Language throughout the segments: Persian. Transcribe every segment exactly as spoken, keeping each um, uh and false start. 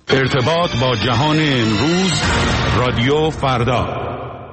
ارتباط با جهان امروز، رادیو فردا.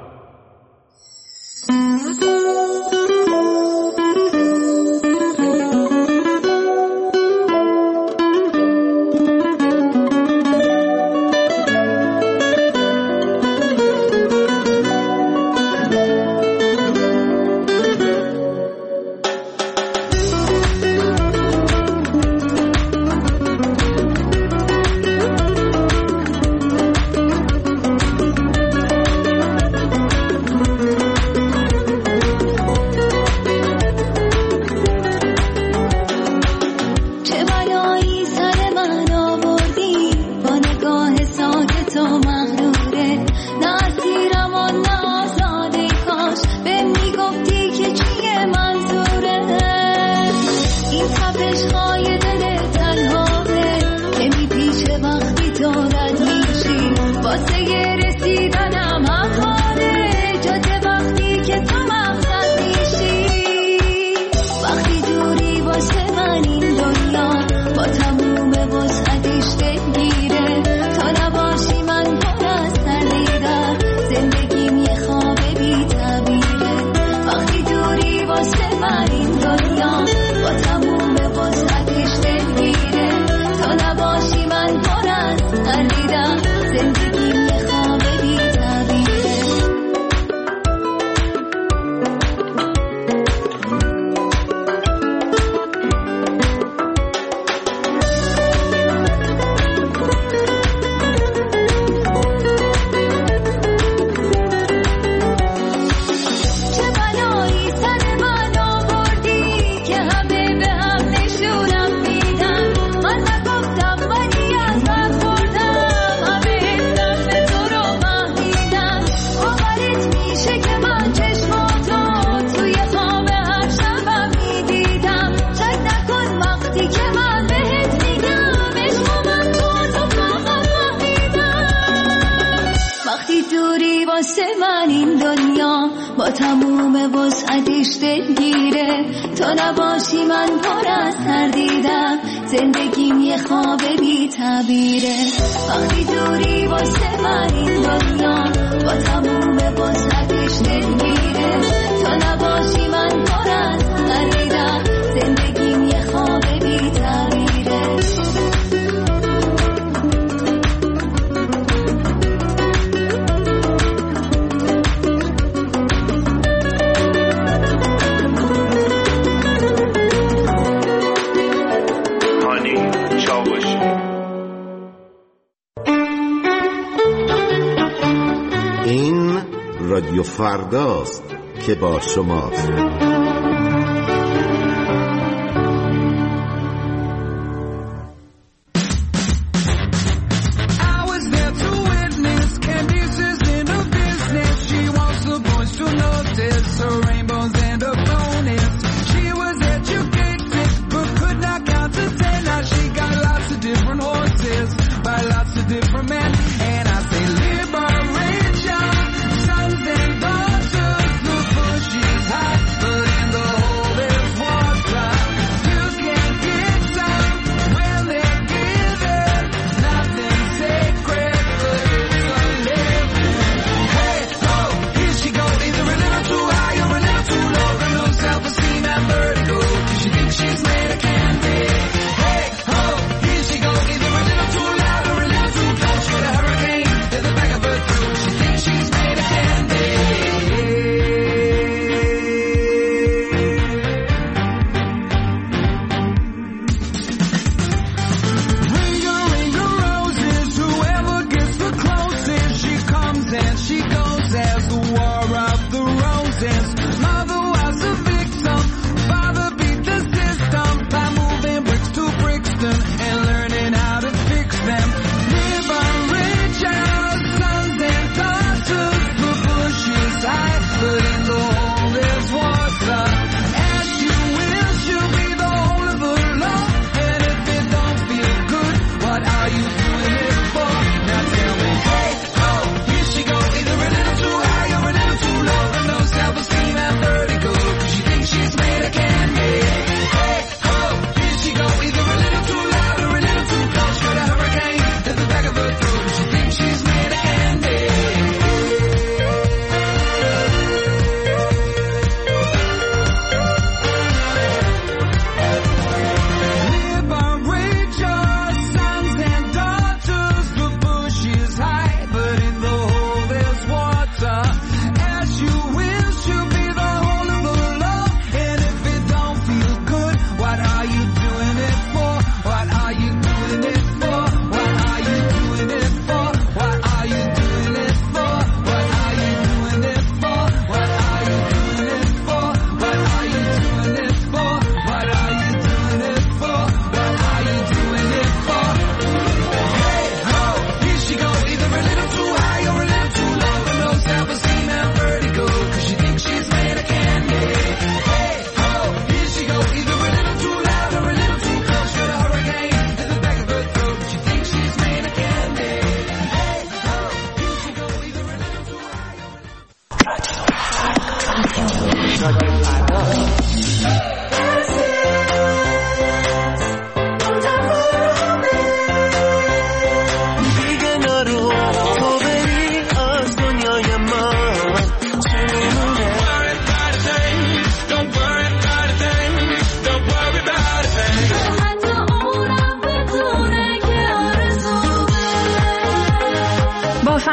رادیو فرداست که با شماست.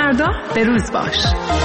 فردا به روز باش.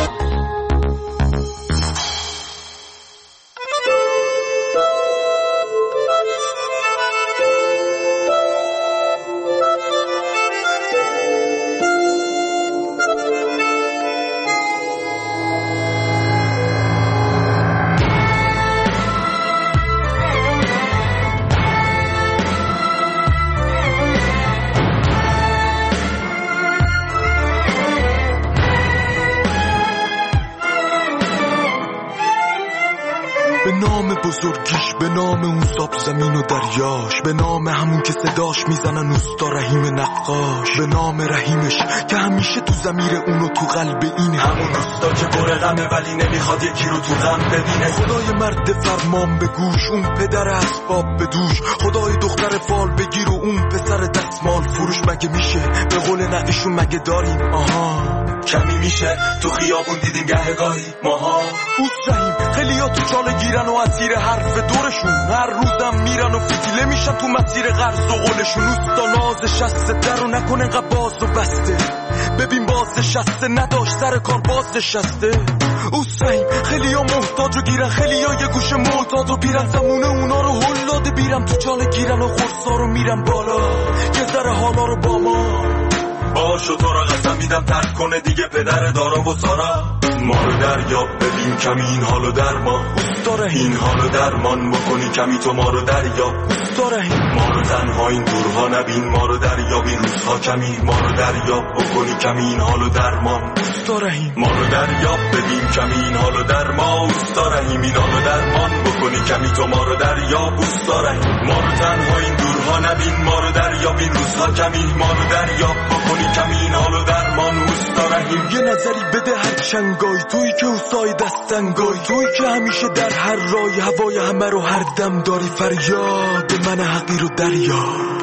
به نام بزرگیش، به نام اون ساب زمین و دریاش، به نام همون که صداش میزنن اوستا رحیم نقاش، به نام رحیمش که همیشه تو ضمیر اون و تو قلب این همون اوستا که پر غمه ولی نمیخواد یکی رو تو غم ببینه. خدای مرد فرمان به گوش، اون پدر اسباب به دوش، خدای دختر فال بگیر و اون پسر دستمال فروش. مگه میشه به قول نقشون مگه داریم آها کمی میشه تو خیابون دیدیم گهگاهی ماها. اوست رحیم خیلی ها تو چاله گیرن و اسیر حرف دورشون، هر روزم میرن و فتیله میشن تو مسیر قرض و قولشون. اوستا ناز شسته در رو نکنه انقدر باز و بسته، ببین باز شسته نداشت سر کار باز نشسته. اوست رحیم خیلی ها محتاج و گیرن، خیلی ها یه گوشه معتاد و بیرن، زمونه اونا رو هلاده بیرن تو چاله گیرن و قرصا رو میرن بالا یه ذره حالا رو با ما باشو. تو را قسم میدم ترک کنه دیگه پدر دارا و سارا. ما رو دریاب ببین کمی این حالو در ما داره، این حالو درمان بکنی کمی تو ما رو دریاب داره. ما رو تنها این دورها نبین، ما رو دریاب این روزها کمی، ما رو دریاب بکنی کمی این حالو درمان داره. ما رو دریاب ببین کمی این حالو در ما داره، این حالو درمان بکنی کمی تو ما رو دریاب داره. ما رو تنها این دورها نبین، ما رو دریاب این روزها کمی، ما رو دریاب بکنی کمی این حالو درمان داره. یه نظری بده هر چنگای توی که اوسای دستنگای، توی که همیشه در هر رای هوای همه رو هر دم داری. فریاد من حقیر و دریا،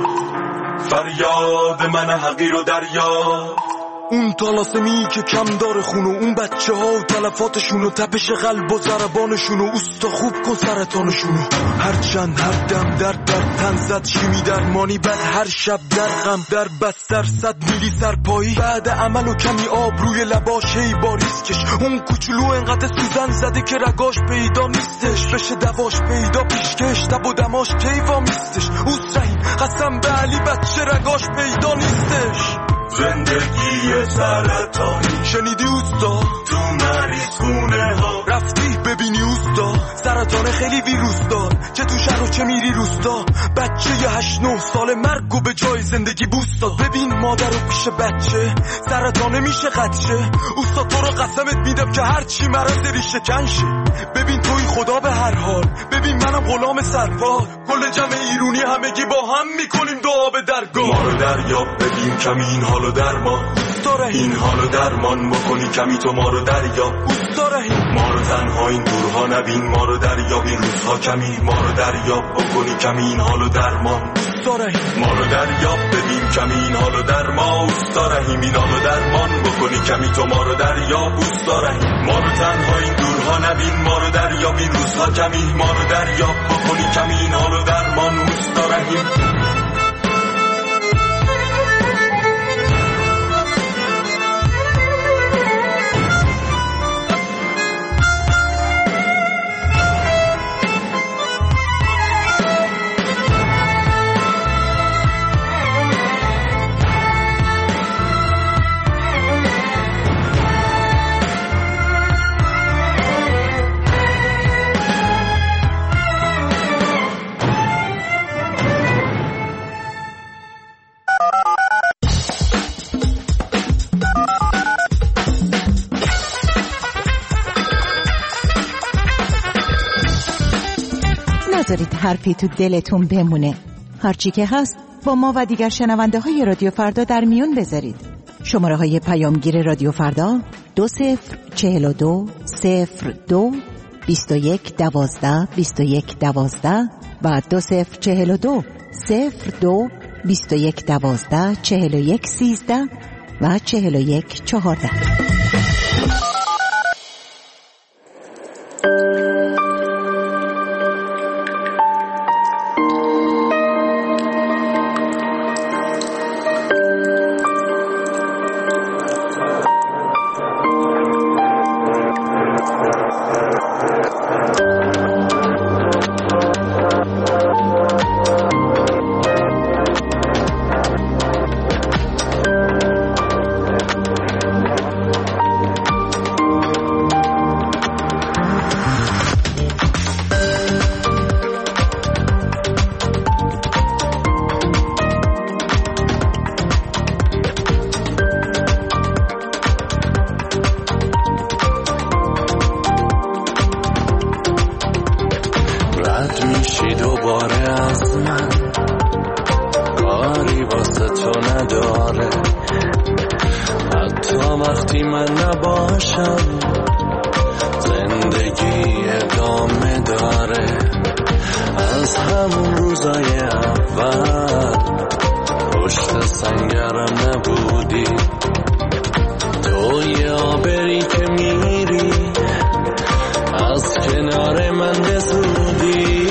فریاد من حقیر و دریا. اون طلاسمی که کم داره خونو، اون بچه ها و تلفاتشون و تپش قلب و ضربانشون و اوستا خوب کن سرطانشونو. هر چند هر دم در در تن زد شیمی درمانی، بعد هر شب در غم در بستر صد میلی سرپایی، بعد عمل و کمی آب روی لباش هی باریسکش. اون کوچولو انقدر سوزن زده که رگاش پیدا نیستش، بشه دواش پیدا پیشکش تب و دماش کیفا میستش. اوست رحیم قسم به علی بچه رگاش پیدا نیستش. زندگی سرطانی شنیدی اوستا تو مریض خونه ها رفتی ببینی اوستا سرطان خیلی ویروس دار، چه تو شهر و چه میری روستا. بچه یه هشت نه سال مرگ و به جای زندگی بوست داد. ببین مادر و پیش بچه سرطانه میشه قدشه. اوستا تو رو قسمت میدم که هر چی مرض ریشه کنشه. ببین توی خدا به هر حال، ببین منم غلام سرپال، کل جمع ایرونی همگی با هم میکنیم دعا به درگاه. ما رو دریاب ببین کمی این حالو درمان داره، این حالو درمان بکنی کمی تو ما رو دریاب داره. ما رو تنها این دورها نبین، ما رو دریاب این روزها کمی، ما رو دریاب بکنی کمی این حالو درمان داره. ما رو دریاب ببین کمی این حالو درمان داره، این حالو درمان بکنی کمی تو ما رو دریاب داره. ما رو تنها این دورها نبین، ما رو دریاب این روزها کمی، ما رو دریاب بکنی کمی این حالو درمان داره. نذارید حرفی تو دلتون بمونه. هرچی که هست با ما و دیگر شنونده های رادیو فردا در میون بذارید. شماره های پیامگیر رادیو فردا دو صفر چهل و دو صفر دو بیست و یک دوازده بیست و یک دوازده و دو صفر چهل و دو صفر دو بیست و یک دوازده چهل و یک سیزده و چهل و یک چهارده. وقتی من نباشم زندگی ادامه داره. از همون روزای اول پشت سنگرم نبودی، تو یه آبری که میری از کنار من به زودی.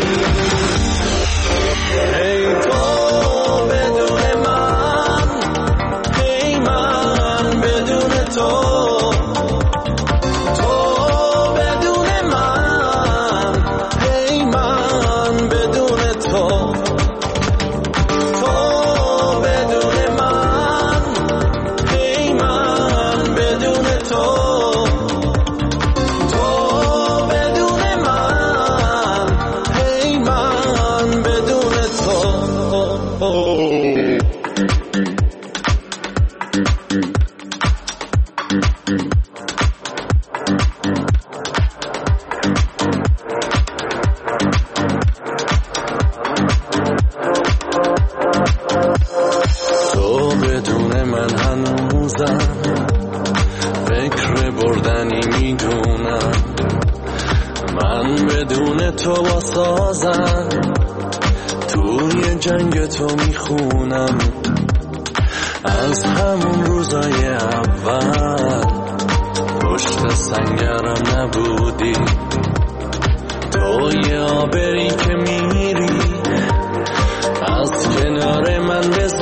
ای تو بدون من، ای من بدون تو، تو بدون من، ای من بدون تو، تو بدون من، ای من بدون تو، تو بدون من، ای من بدون تو. تو بدون من هنوزم فکر بردنی میدونم، من بدون تو با سازم توی جنگ تو میخونم. از همون روزای اول پشت سنگرم نبودی، تو یه آبری که میری از کنار من به